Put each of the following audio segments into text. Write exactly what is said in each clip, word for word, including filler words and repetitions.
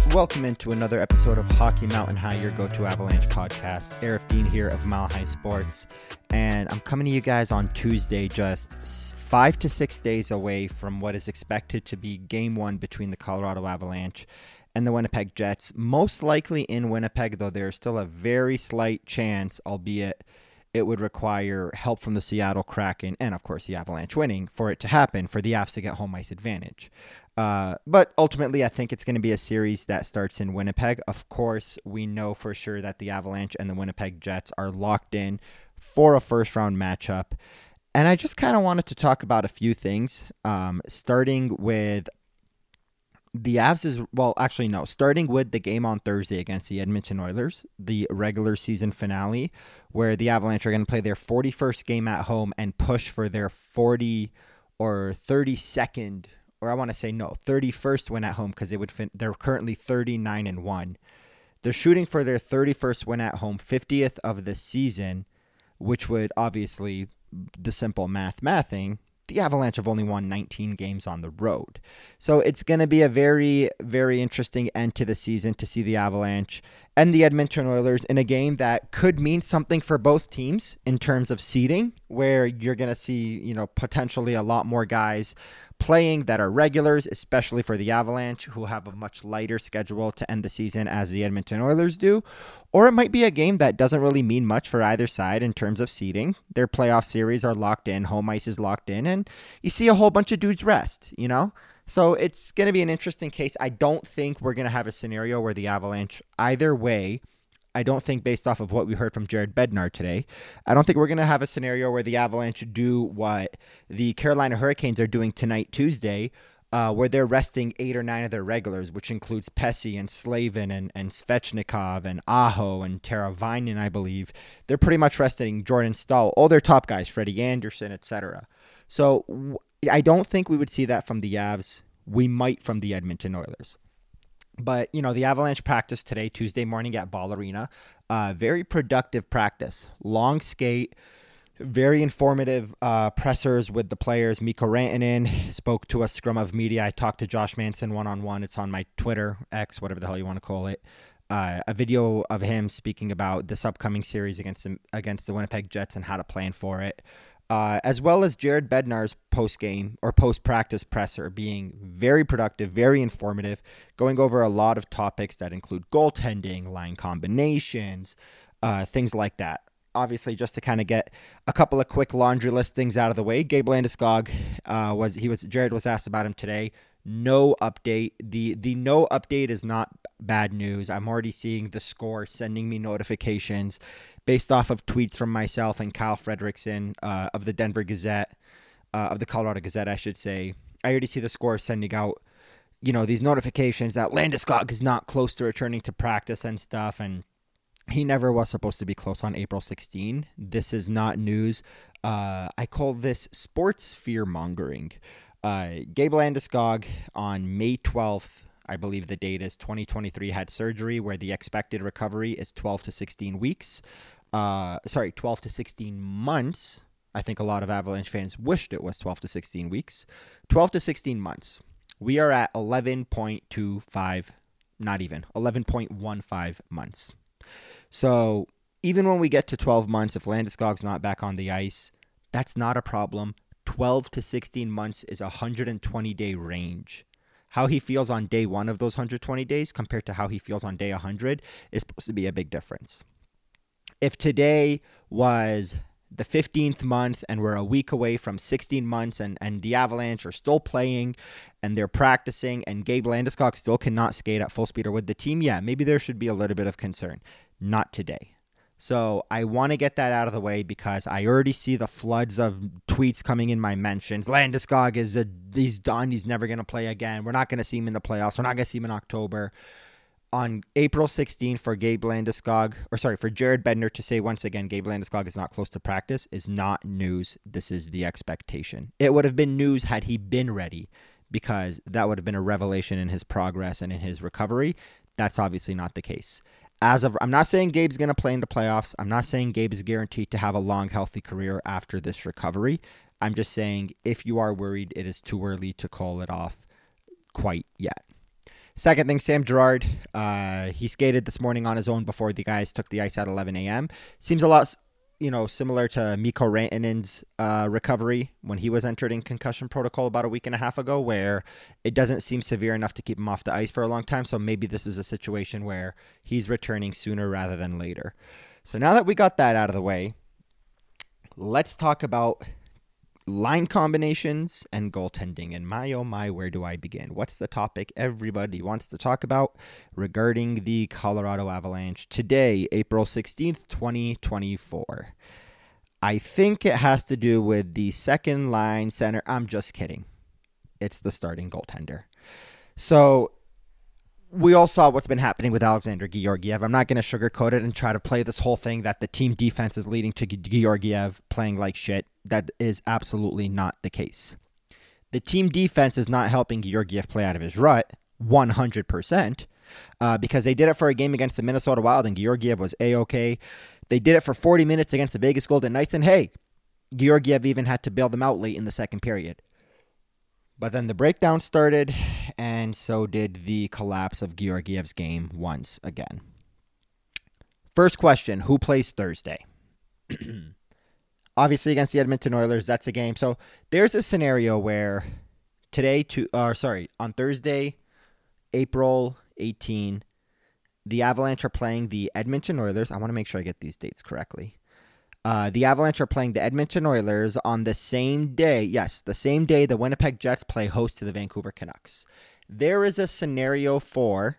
Welcome into another episode of Hockey Mountain High, your go-to Avalanche podcast. Eric Dean here of Mile High Sports, and I'm coming to you guys on Tuesday, just five to six days away from what is expected to be Game One between the Colorado Avalanche and the Winnipeg Jets. Most likely in Winnipeg, though there's still a very slight chance, albeit it would require help from the Seattle Kraken and, of course, the Avalanche winning for it to happen, for the Avs to get home ice advantage. Uh, but ultimately, I think it's going to be a series that starts in Winnipeg. Of course, we know for sure that the Avalanche and the Winnipeg Jets are locked in for a first-round matchup. And I just kind of wanted to talk about a few things, um, starting with the Avs is, well, actually, no, starting with the game on Thursday against the Edmonton Oilers, the regular season finale, where the Avalanche are going to play their forty-first game at home and push for their forty or thirty-second, or I want to say no, thirty-first win at home, because they would fin- they're currently thirty-nine and one. They're shooting for their thirty-first win at home, fiftieth of the season, which would obviously, the simple math mathing, the Avalanche have only won nineteen games on the road. So it's going to be a very, very interesting end to the season to see the Avalanche and the Edmonton Oilers in a game that could mean something for both teams in terms of seeding, where you're going to see, you know, potentially a lot more guys playing that are regulars, especially for the Avalanche, who have a much lighter schedule to end the season as the Edmonton Oilers do. Or it might be a game that doesn't really mean much for either side in terms of seeding. Their playoff series are locked in, home ice is locked in, and you see a whole bunch of dudes rest, you know? So it's going to be an interesting case. I don't think we're going to have a scenario where the Avalanche, either way, I don't think, based off of what we heard from Jared Bednar today, I don't think we're going to have a scenario where the Avalanche do what the Carolina Hurricanes are doing tonight, Tuesday, uh, where they're resting eight or nine of their regulars, which includes Pesce and Slavin and, and Svechnikov and Aho and Teravainen, I believe. They're pretty much resting Jordan Staal, all their top guys, Freddie Anderson, et cetera. So I don't think we would see that from the Avs. We might from the Edmonton Oilers. But, you know, the Avalanche practice today, Tuesday morning at Ball Arena. Uh, very productive practice. Long skate, very informative uh, pressers with the players. Mikko Rantanen spoke to a scrum of media. I talked to Josh Manson one-on-one. It's on my Twitter, X, whatever the hell you want to call it. Uh, a video of him speaking about this upcoming series against the, against the Winnipeg Jets and how to plan for it. Uh, as well as Jared Bednar's post-game or post-practice presser being very productive, very informative, going over a lot of topics that include goaltending, line combinations, uh, things like that. Obviously, just to kind of get a couple of quick laundry list things out of the way, Gabe Landeskog, uh, was he was Jared was asked about him today. No update. The the no update is not bad news. I'm already seeing the score sending me notifications based off of tweets from myself and Kyle Fredrickson uh, of the Denver Gazette, uh, of the Colorado Gazette, I should say. I already see the score sending out, you know, these notifications that Landeskog is not close to returning to practice and stuff, and he never was supposed to be close on April sixteenth. This is not news. Uh, I call this sports fear-mongering. Uh, Gabe Landeskog on May twelfth, I believe the date is twenty twenty-three, had surgery where the expected recovery is twelve to sixteen weeks. Uh, sorry, twelve to sixteen months. I think a lot of Avalanche fans wished it was twelve to sixteen weeks. twelve to sixteen months. We are at eleven point two five, not even, eleven point one five months. So even when we get to twelve months, if Landeskog's not back on the ice, that's not a problem. twelve to sixteen months is a one hundred twenty day range. How he feels on day one of those one hundred twenty days compared to how he feels on day one hundred is supposed to be a big difference. If today was the fifteenth month and we're a week away from sixteen months and, and the Avalanche are still playing and they're practicing and Gabe Landeskog still cannot skate at full speed or with the team, yeah, maybe there should be a little bit of concern. Not today. So I want to get that out of the way because I already see the floods of tweets coming in my mentions. Landeskog is a, he's done. He's never going to play again. We're not going to see him in the playoffs. We're not going to see him in October. On April sixteenth for Gabe Landeskog, or sorry, for Jared Bednar to say once again Gabe Landeskog is not close to practice is not news. This is the expectation. It would have been news had he been ready because that would have been a revelation in his progress and in his recovery. That's obviously not the case. As of, I'm not saying Gabe's going to play in the playoffs. I'm not saying Gabe is guaranteed to have a long, healthy career after this recovery. I'm just saying if you are worried, it is too early to call it off quite yet. Second thing, Sam Girard, uh, he skated this morning on his own before the guys took the ice at eleven a.m. Seems a lot, you know, similar to Mikko Rantanen's uh, recovery when he was entered in concussion protocol about a week and a half ago, where it doesn't seem severe enough to keep him off the ice for a long time. So maybe this is a situation where he's returning sooner rather than later. So now that we got that out of the way, let's talk about line combinations and goaltending. And my, oh my, where do I begin? What's the topic everybody wants to talk about regarding the Colorado Avalanche today, April sixteenth, twenty twenty-four? I think it has to do with the second line center. I'm just kidding. It's the starting goaltender. So we all saw what's been happening with Alexander Georgiev. I'm not going to sugarcoat it and try to play this whole thing that the team defense is leading to Georgiev playing like shit. That is absolutely not the case. The team defense is not helping Georgiev play out of his rut one hundred percent uh, because they did it for a game against the Minnesota Wild and Georgiev was A-okay. They did it for forty minutes against the Vegas Golden Knights, and hey, Georgiev even had to bail them out late in the second period. But then the breakdown started, and so did the collapse of Georgiev's game once again. First question, who plays Thursday? Obviously against the Edmonton Oilers, that's a game. So there's a scenario where today, to, or sorry, on Thursday, April eighteenth, the Avalanche are playing the Edmonton Oilers. I want to make sure I get these dates correctly. Uh, the Avalanche are playing the Edmonton Oilers on the same day. Yes, the same day the Winnipeg Jets play host to the Vancouver Canucks. There is a scenario for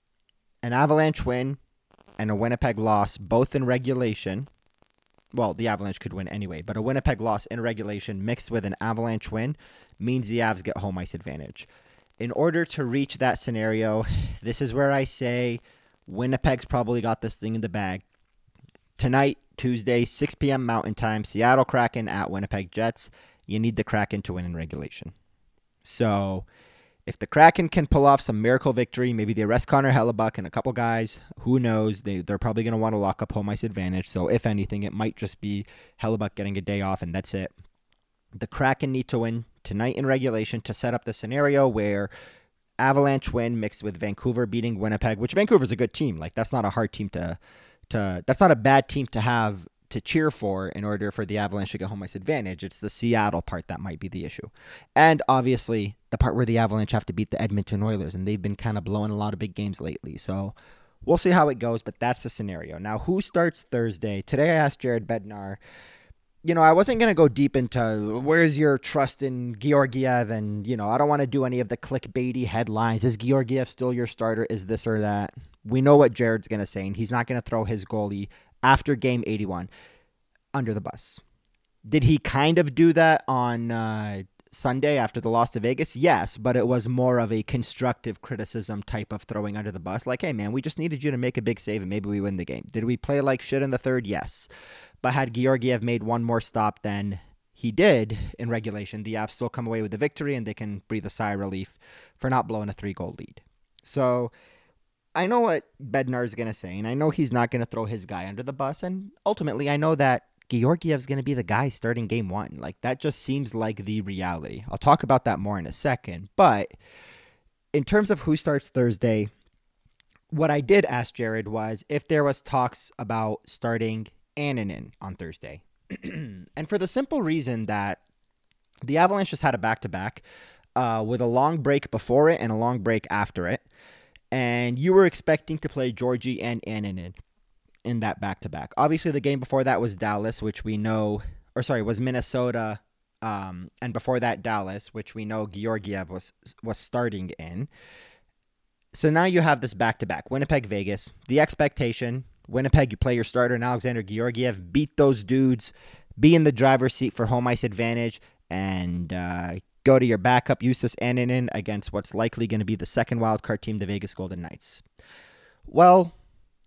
an Avalanche win and a Winnipeg loss, both in regulation. Well, the Avalanche could win anyway, but a Winnipeg loss in regulation mixed with an Avalanche win means the Avs get home ice advantage. In order to reach that scenario, this is where I say Winnipeg's probably got this thing in the bag. Tonight, Tuesday, six p.m. Mountain Time, Seattle Kraken at Winnipeg Jets. You need the Kraken to win in regulation. So if the Kraken can pull off some miracle victory, maybe they arrest Connor Hellebuyck and a couple guys, who knows? They, they're probably going to want to lock up home ice advantage. So if anything, it might just be Hellebuyck getting a day off, and that's it. The Kraken need to win tonight in regulation to set up the scenario where Avalanche win mixed with Vancouver beating Winnipeg, which Vancouver's a good team. Like, that's not a hard team to... To, that's not a bad team to have to cheer for in order for the Avalanche to get home ice advantage. It's the Seattle part that might be the issue. And obviously the part where the Avalanche have to beat the Edmonton Oilers, and they've been kind of blowing a lot of big games lately. So we'll see how it goes, but that's the scenario. Now, who starts Thursday? Today I asked Jared Bednar, you know, I wasn't going to go deep into where's your trust in Georgiev, and, you know, I don't want to do any of the clickbaity headlines. Is Georgiev still your starter? Is this or that? We know what Jared's going to say, and he's not going to throw his goalie after game eighty-one under the bus. Did he kind of do that on uh, Sunday after the loss to Vegas? Yes, but it was more of a constructive criticism type of throwing under the bus. Like, hey, man, we just needed you to make a big save, and maybe we win the game. Did we play like shit in the third? Yes. But had Georgiev made one more stop than he did in regulation, the Avs still come away with the victory, and they can breathe a sigh of relief for not blowing a three-goal lead. So I know what Bednar is going to say, and I know he's not going to throw his guy under the bus, and ultimately I know that Georgiev's going to be the guy starting game one. Like, that just seems like the reality. I'll talk about that more in a second, but in terms of who starts Thursday, what I did ask Jared was if there was talks about starting Annunen on Thursday. And for the simple reason that the Avalanche just had a back-to-back uh, with a long break before it and a long break after it. And you were expecting to play Georgie and Annunen in that back-to-back. Obviously, the game before that was Dallas, which we know, or sorry, was Minnesota, um, and before that Dallas, which we know Georgiev was was starting in. So now you have this back-to-back, Winnipeg, Vegas. The expectation, Winnipeg, you play your starter, and Alexander Georgiev, beat those dudes, be in the driver's seat for home ice advantage, and uh, go to your backup, Justus Annunen, against what's likely going to be the second wildcard team, the Vegas Golden Knights. Well,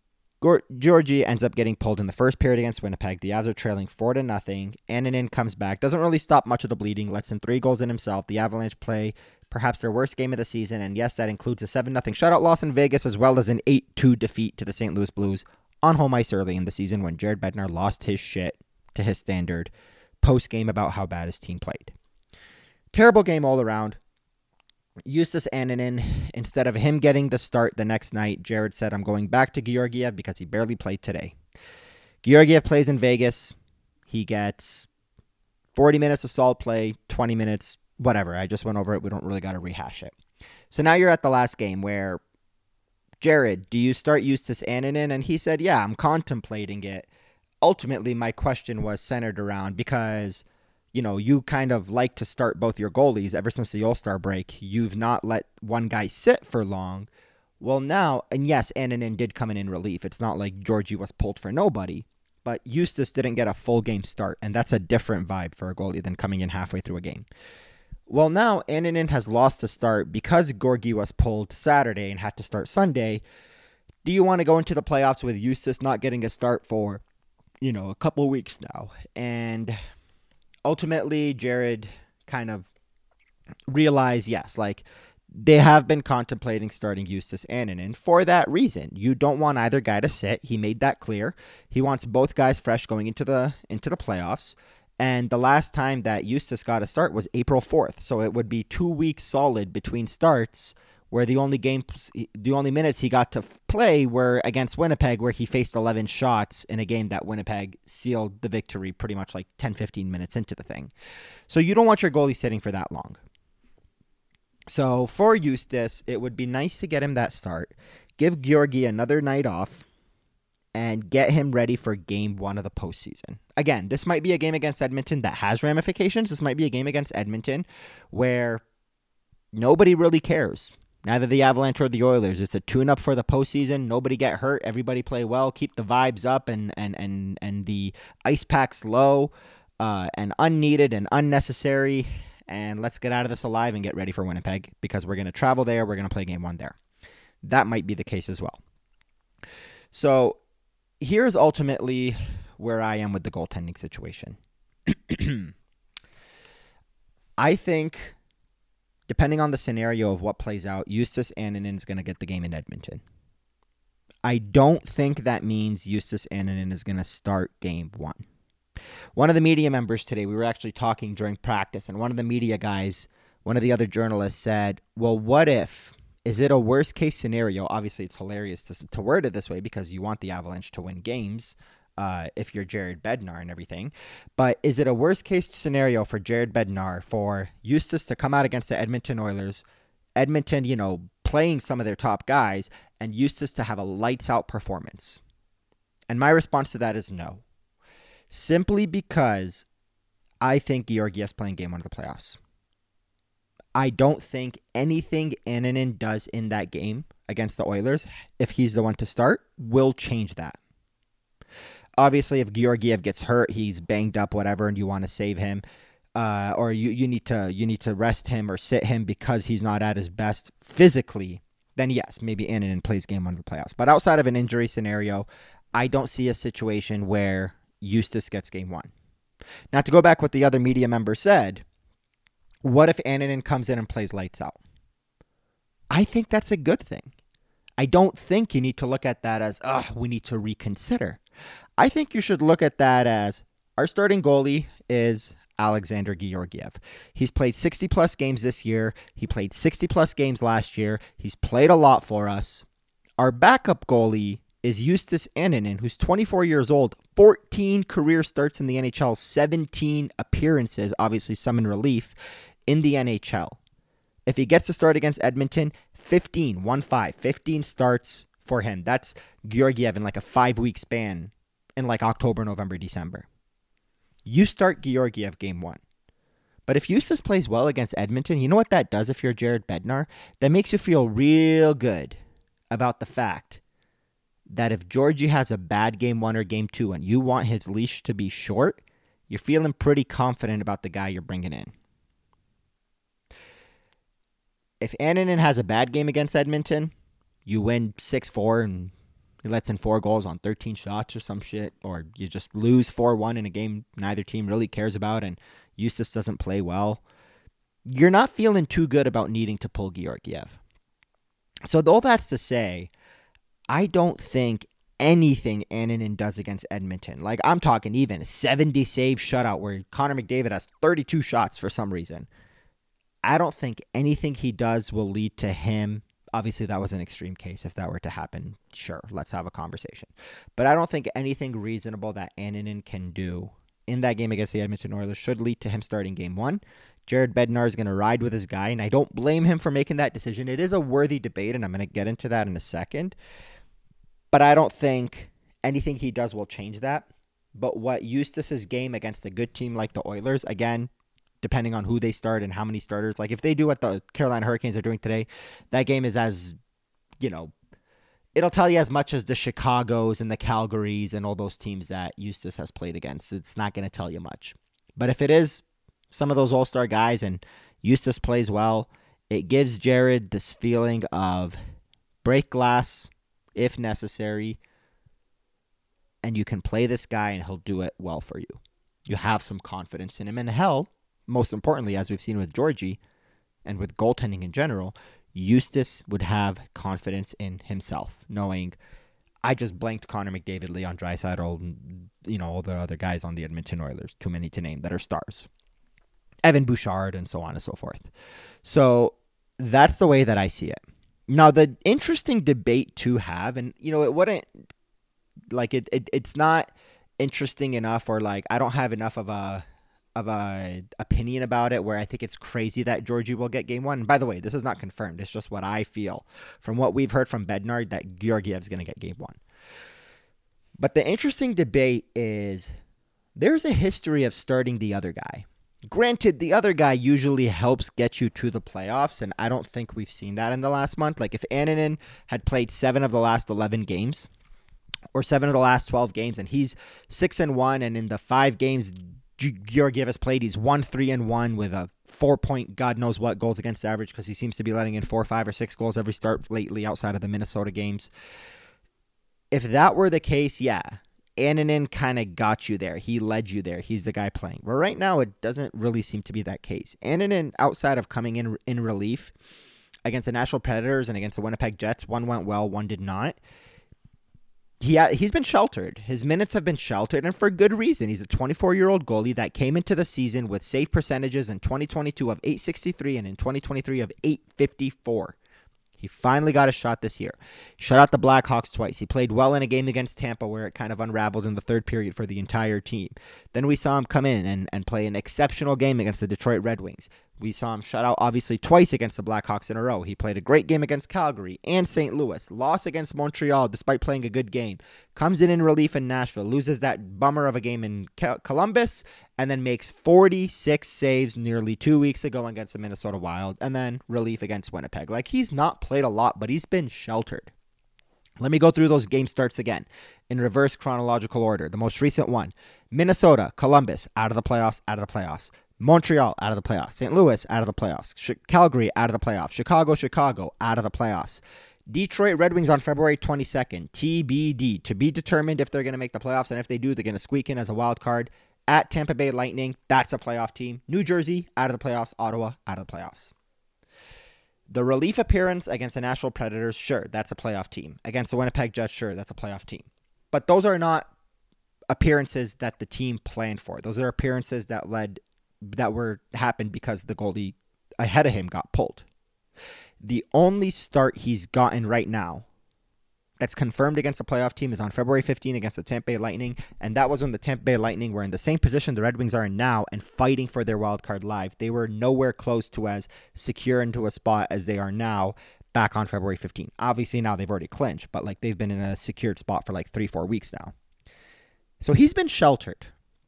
Georgie ends up getting pulled in the first period against Winnipeg. The Avs are trailing four to nothing. Annunen comes back, doesn't really stop much of the bleeding, lets in three goals in himself. The Avalanche play perhaps their worst game of the season, and yes, that includes a seven nothing shutout loss in Vegas, as well as an eight two defeat to the Saint Louis Blues on home ice early in the season when Jared Bednar lost his shit to his standard post-game about how bad his team played. Terrible game all around. Justus Annunen, instead of him getting the start the next night, Jared said, I'm going back to Georgiev because he barely played today. Georgiev plays in Vegas. He gets forty minutes of solid play, twenty minutes, whatever. I just went over it. We don't really got to rehash it. So now you're at the last game where, Jared, do you start Justus Annunen? And he said, yeah, I'm contemplating it. Ultimately, my question was centered around because, you know, you kind of like to start both your goalies ever since the All-Star break. You've not let one guy sit for long. Well, now, and yes, Annunen did come in in relief. It's not like Georgie was pulled for nobody, but Justus didn't get a full game start, and that's a different vibe for a goalie than coming in halfway through a game. Well, now Annunen has lost a start because Georgie was pulled Saturday and had to start Sunday. Do you want to go into the playoffs with Justus not getting a start for, you know, a couple of weeks now? And ultimately, Jared kind of realized, yes, like, they have been contemplating starting Justus Annunen for that reason. You don't want either guy to sit. He made that clear. He wants both guys fresh going into the into the playoffs. And the last time that Justus got a start was April fourth. So it would be two weeks solid between starts where the only game, the only minutes he got to play were against Winnipeg, where he faced eleven shots in a game that Winnipeg sealed the victory pretty much like ten, fifteen minutes into the thing. So you don't want your goalie sitting for that long. So for Justus, it would be nice to get him that start, give Georgie another night off, and get him ready for game one of the postseason. Again, this might be a game against Edmonton that has ramifications. This might be a game against Edmonton where nobody really cares. Neither the Avalanche or the Oilers. It's a tune-up for the postseason. Nobody get hurt. Everybody play well. Keep the vibes up and and and, and the ice packs low uh, and unneeded and unnecessary. And let's get out of this alive and get ready for Winnipeg because we're going to travel there. We're going to play game one there. That might be the case as well. So here's ultimately where I am with the goaltending situation. I think, depending on the scenario of what plays out, Justus Annunen is going to get the game in Edmonton. I don't think that means Justus Annunen is going to start game one. One of the media members today, we were actually talking during practice, and one of the media guys, one of the other journalists said, well, what if, is it a worst case scenario? Obviously, it's hilarious to, to word it this way because you want the Avalanche to win games uh, if you're Jared Bednar and everything. But is it a worst case scenario for Jared Bednar for Justus to come out against the Edmonton Oilers, Edmonton, you know, playing some of their top guys, and Justus to have a lights out performance? And my response to that is no. Simply because I think Georgiev's playing game one of the playoffs. I don't think anything Annunen does in that game against the Oilers, if he's the one to start, will change that. Obviously, if Georgiev gets hurt, he's banged up, whatever, and you want to save him, uh, or you, you need to you need to rest him or sit him because he's not at his best physically, then yes, maybe Annunen plays game one of the playoffs. But outside of an injury scenario, I don't see a situation where Justus gets game one. Now, to go back what the other media member said, what if Annunen comes in and plays lights out? I think that's a good thing. I don't think you need to look at that as, oh, we need to reconsider. I think you should look at that as our starting goalie is Alexander Georgiev. He's played sixty plus games this year. He played sixty plus games last year. He's played a lot for us. Our backup goalie is Justus Annunen, who's twenty-four years old, fourteen career starts in the N H L, seventeen appearances, obviously some in relief, in the N H L. If he gets to start against Edmonton, fifteen, one five, fifteen starts for him. That's Georgiev in like a five-week span in like October, November, December. You start Georgiev game one. But if Justus plays well against Edmonton, you know what that does if you're Jared Bednar? That makes you feel real good about the fact that if Georgie has a bad game one or game two and you want his leash to be short, you're feeling pretty confident about the guy you're bringing in. If Annunen has a bad game against Edmonton, you win six four and he lets in four goals on thirteen shots or some shit, or you just lose four one in a game neither team really cares about and Justus doesn't play well, you're not feeling too good about needing to pull Georgiev. So all that's to say, I don't think anything Annunen does against Edmonton, like I'm talking even a seventy save shutout where Connor McDavid has thirty-two shots for some reason, I don't think anything he does will lead to him. Obviously, that was an extreme case. If that were to happen, sure, let's have a conversation. But I don't think anything reasonable that Annunen can do in that game against the Edmonton Oilers should lead to him starting game one. Jared Bednar is going to ride with his guy, and I don't blame him for making that decision. It is a worthy debate, and I'm going to get into that in a second. But I don't think anything he does will change that. But what Eustace's game against a good team like the Oilers, again, depending on who they start and how many starters, like if they do what the Carolina Hurricanes are doing today, that game is as, you know, it'll tell you as much as the Chicagos and the Calgarys and all those teams that Eustace has played against. It's not going to tell you much. But if it is some of those all-star guys and Eustace plays well, it gives Jared this feeling of break glass if necessary, and you can play this guy and he'll do it well for you. You have some confidence in him. And hell, most importantly, as we've seen with Georgie and with goaltending in general, Eustace would have confidence in himself, knowing I just blanked Connor McDavid, Leon Draisaitl, you know, all the other guys on the Edmonton Oilers, too many to name, that are stars. Evan Bouchard, and so on and so forth. So that's the way that I see it. Now, the interesting debate to have, and, you know, it wouldn't, like, it, it it's not interesting enough, or, like, I don't have enough of a of a opinion about it where I think it's crazy that Georgie will get game one. And by the way, this is not confirmed. It's just what I feel from what we've heard from Bednar that Georgiev's going to get game one. But the interesting debate is there's a history of starting the other guy. Granted, the other guy usually helps get you to the playoffs, and I don't think we've seen that in the last month. Like if Annunen had played seven of the last eleven games or seven of the last twelve games, and he's six and one, and in the five games Georgiev has played, he's one, three, and one with a four-point God knows what goals against average, because he seems to be letting in four, five, or six goals every start lately outside of the Minnesota games. If that were the case, yeah, Annunen kind of got you there. He led you there. He's the guy playing. But right now, it doesn't really seem to be that case. Annunen, outside of coming in in relief against the Nashville Predators and against the Winnipeg Jets, one went well, one did not. He ha- he's been sheltered. His minutes have been sheltered, and for good reason. He's a twenty-four-year-old goalie that came into the season with save percentages in twenty twenty-two of eight sixty-three and in twenty twenty-three of eight fifty-four. He finally got a shot this year. Shut out the Blackhawks twice. He played well in a game against Tampa where it kind of unraveled in the third period for the entire team. Then we saw him come in and, and play an exceptional game against the Detroit Red Wings. We saw him shut out, obviously, twice against the Blackhawks in a row. He played a great game against Calgary and Saint Louis. Lost against Montreal despite playing a good game. Comes in in relief in Nashville. Loses that bummer of a game in Columbus. And then makes forty-six saves nearly two weeks ago against the Minnesota Wild. And then relief against Winnipeg. Like, he's not played a lot, but he's been sheltered. Let me go through those game starts again in reverse chronological order. The most recent one, Minnesota, Columbus, out of the playoffs, out of the playoffs. Montreal, out of the playoffs. Saint Louis, out of the playoffs. Ch- Calgary, out of the playoffs. Chicago, Chicago, out of the playoffs. Detroit Red Wings on February twenty-second. T B D, to be determined if they're going to make the playoffs, and if they do, they're going to squeak in as a wild card. At Tampa Bay Lightning, that's a playoff team. New Jersey, out of the playoffs. Ottawa, out of the playoffs. The relief appearance against the Nashville Predators, sure, that's a playoff team. Against the Winnipeg Jets, sure, that's a playoff team. But those are not appearances that the team planned for. Those are appearances that led that were happened because the goalie ahead of him got pulled. The only start he's gotten right now that's confirmed against a playoff team is on February fifteenth against the Tampa Bay Lightning, and that was when the Tampa Bay Lightning were in the same position the Red Wings are in now and fighting for their wild card live. They were nowhere close to as secure into a spot as they are now back on February fifteenth. Obviously now they've already clinched, but like they've been in a secured spot for like three, four weeks now. So he's been sheltered.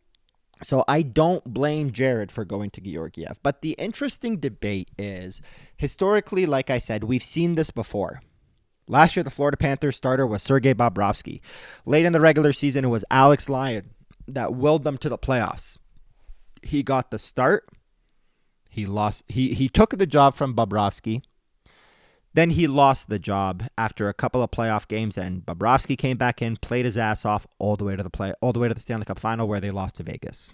So I don't blame Jared for going to Georgiev. But the interesting debate is, historically, like I said, we've seen this before. Last year, the Florida Panthers starter was Sergei Bobrovsky. Late in the regular season, it was Alex Lyon that willed them to the playoffs. He got the start. He lost. He he took the job from Bobrovsky. Then he lost the job after a couple of playoff games, and Bobrovsky came back in, played his ass off all the way to the play, all the way to the Stanley Cup final where they lost to Vegas.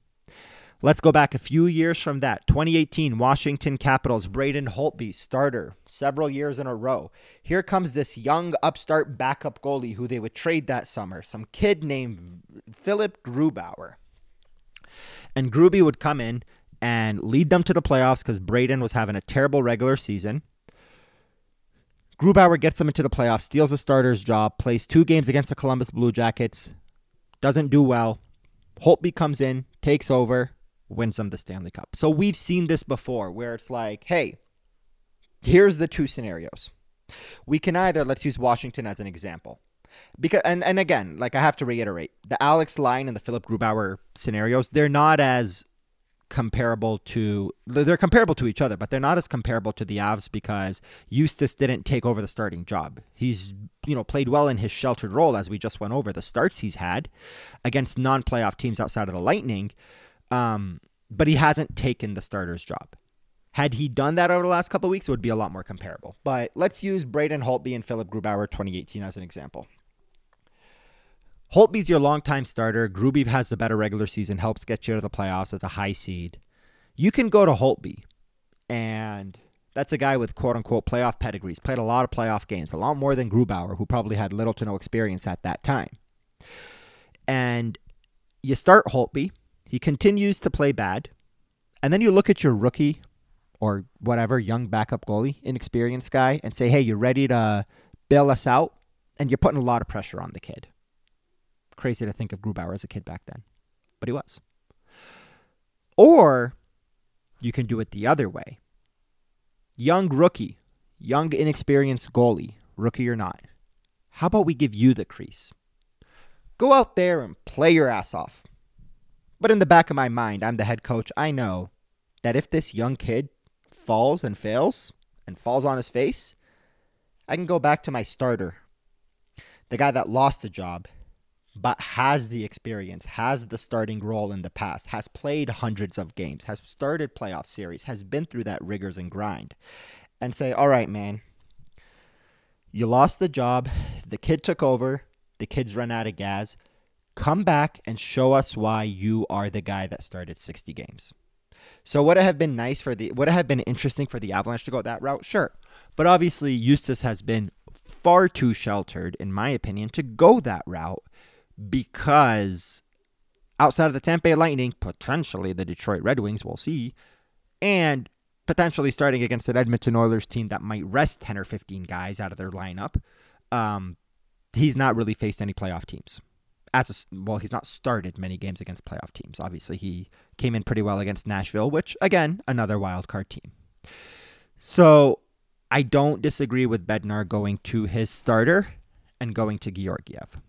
Let's go back a few years from that. twenty eighteen, Washington Capitals, Braden Holtby, starter, several years in a row. Here comes this young upstart backup goalie who they would trade that summer, some kid named Philip Grubauer. And Gruby would come in, and lead them to the playoffs because Braden was having a terrible regular season. Grubauer gets them into the playoffs, steals the starter's job, plays two games against the Columbus Blue Jackets, doesn't do well. Holtby comes in, takes over, wins them the Stanley Cup. So we've seen this before where it's like, hey, here's the two scenarios. We can either, let's use Washington as an example. Because and, and again, like I have to reiterate, the Alex Line and the Philip Grubauer scenarios, they're not as comparable to, they're comparable to each other, but they're not as comparable to the Avs because Eustace didn't take over the starting job. He's, you know, played well in his sheltered role as we just went over the starts he's had against non-playoff teams outside of the Lightning, um, but he hasn't taken the starter's job. Had he done that over the last couple of weeks, it would be a lot more comparable. But let's use Braden Holtby and Philip Grubauer twenty eighteen as an example. Holtby's your longtime starter. Gruby has the better regular season, helps get you to the playoffs as a high seed. You can go to Holtby, and that's a guy with quote-unquote playoff pedigrees, played a lot of playoff games, a lot more than Grubauer, who probably had little to no experience at that time. And you start Holtby. He continues to play bad. And then you look at your rookie or whatever, young backup goalie, inexperienced guy, and say, hey, you're ready to bail us out? And you're putting a lot of pressure on the kid. Crazy to think of Grubauer as a kid back then, but he was. Or you can do it the other way. Young rookie, young inexperienced goalie, rookie or not. How about we give you the crease? Go out there and play your ass off. But in the back of my mind, I'm the head coach. I know that if this young kid falls and fails and falls on his face, I can go back to my starter, the guy that lost the job, but has the experience, has the starting role in the past, has played hundreds of games, has started playoff series, has been through that rigors and grind, and say, all right, man, you lost the job, the kid took over, the kid's run out of gas, come back and show us why you are the guy that started sixty games. So would it have been nice for the, would it have been interesting for the Avalanche to go that route? Sure. But obviously Eustace has been far too sheltered, in my opinion, to go that route. Because outside of the Tampa Bay Lightning, potentially the Detroit Red Wings, we'll see, and potentially starting against an Edmonton Oilers team that might rest ten or fifteen guys out of their lineup, um, he's not really faced any playoff teams. As a, well, he's not started many games against playoff teams. Obviously, he came in pretty well against Nashville, which, again, another wild card team. So I don't disagree with Bednar going to his starter and going to Georgiev.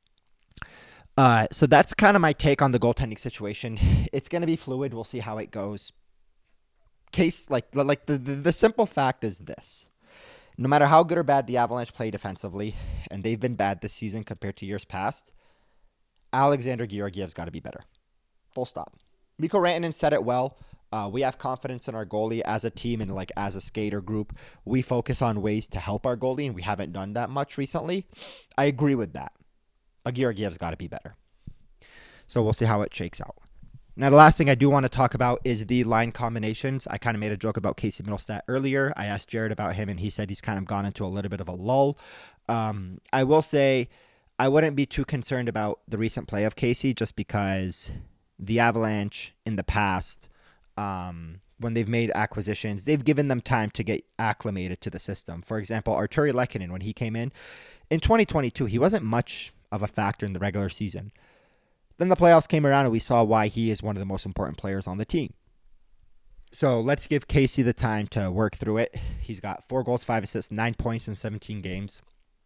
Uh, so that's kind of my take on the goaltending situation. It's going to be fluid. We'll see how it goes. Case like like the, the the simple fact is this: no matter how good or bad the Avalanche play defensively, and they've been bad this season compared to years past, Alexander Georgiev's got to be better. Full stop. Mikko Rantanen said it well. Uh, we have confidence in our goalie as a team and like as a skater group. We focus on ways to help our goalie, and we haven't done that much recently. I agree with that. A Georgiev's got to be better. So we'll see how it shakes out. Now, the last thing I do want to talk about is the line combinations. I kind of made a joke about Casey Mittelstadt earlier. I asked Jared about him, and he said he's kind of gone into a little bit of a lull. Um, I will say I wouldn't be too concerned about the recent play of Casey just because the Avalanche in the past, um, when they've made acquisitions, they've given them time to get acclimated to the system. For example, Artturi Lehkonen, when he came in, in twenty twenty-two, he wasn't much of a factor in the regular season. Then the playoffs came around and we saw why he is one of the most important players on the team. So let's give Casey the time to work through it. He's got four goals, five assists, nine points in seventeen games.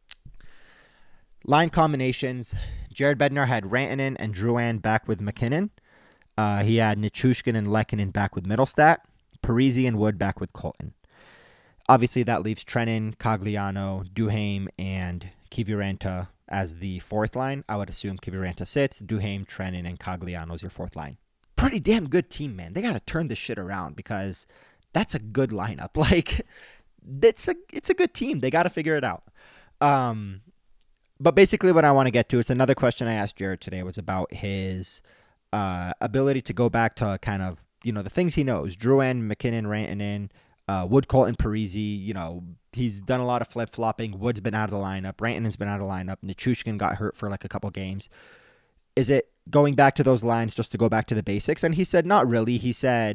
Line combinations. Jared Bednar had Rantanen and Drouin back with McKinnon. Uh, he had Nichushkin and Lehkonen back with Mittelstadt. Parise and Wood back with Colton. Obviously that leaves Trenin, Cogliano, Duhaime, and Kiviranta as the fourth line. I would assume Kiviranta sits, Duhaime, Trenin, and Cogliano is your fourth line. Pretty damn good team, man. They got to turn this shit around because that's a good lineup. Like, it's a it's a good team. They got to figure it out. Um, but basically what I want to get to, it's another question I asked Jared today, was about his uh, ability to go back to kind of, you know, the things he knows. Drouin, McKinnon, Rantanen, uh, Wood, Colton, Parise, you know, he's done a lot of flip-flopping. Wood's been out of the lineup. Rantanen's been out of the lineup. Nichushkin got hurt for like a couple games. Is it going back to those lines just to go back to the basics? And he said, not really. He said,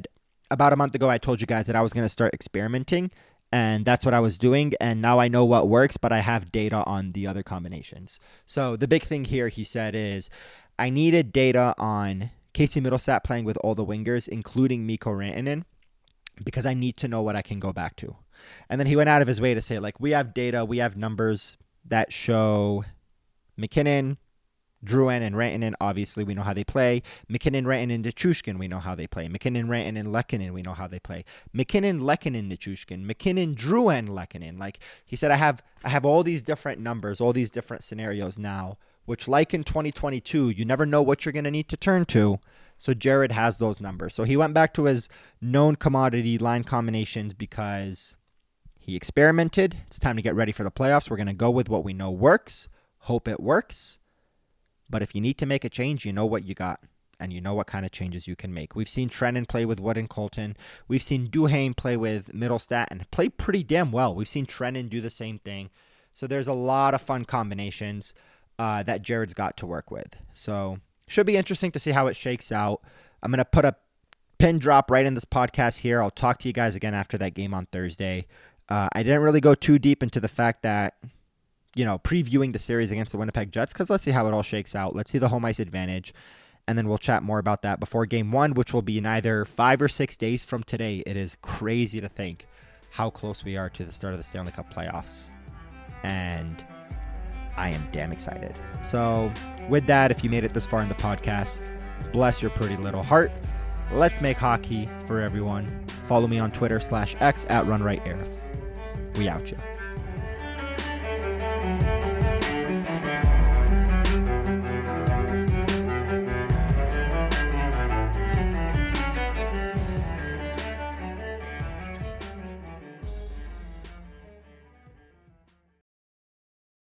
about a month ago, I told you guys that I was going to start experimenting, and that's what I was doing. And now I know what works, but I have data on the other combinations. So the big thing here, he said, is I needed data on Casey Middlestat playing with all the wingers, including Mikko Rantanen, because I need to know what I can go back to. And then he went out of his way to say, like, we have data, we have numbers that show McKinnon, Drouin, and Rantanen. Obviously, we know how they play. McKinnon, Rantanen, Nichushkin, we know how they play. McKinnon, Rantanen, Lehkonen, we know how they play. McKinnon, Lehkonen, Nichushkin. McKinnon, Drouin, Lehkonen. Like he said, I have I have all these different numbers, all these different scenarios now, which, like in twenty twenty-two, you never know what you're going to need to turn to. So Jared has those numbers. So he went back to his known commodity line combinations because he experimented. It's time to get ready for the playoffs. We're going to go with what we know works. Hope it works. But if you need to make a change, you know what you got, and you know what kind of changes you can make. We've seen Trenin play with Wood and Colton. We've seen Duhaime play with Middlestat and play pretty damn well. We've seen Trenin do the same thing. So there's a lot of fun combinations uh, that Jared's got to work with. So should be interesting to see how it shakes out. I'm going to put a pin drop right in this podcast here. I'll talk to you guys again after that game on Thursday. Uh, I didn't really go too deep into the fact that, you know, previewing the series against the Winnipeg Jets, because let's see how it all shakes out. Let's see the home ice advantage, and then we'll chat more about that before game one, which will be in either five or six days from today. It is crazy to think how close we are to the start of the Stanley Cup playoffs, and I am damn excited. So with that, if you made it this far in the podcast, bless your pretty little heart. Let's make hockey for everyone. Follow me on Twitter slash X at RunRightAirf. We out ya.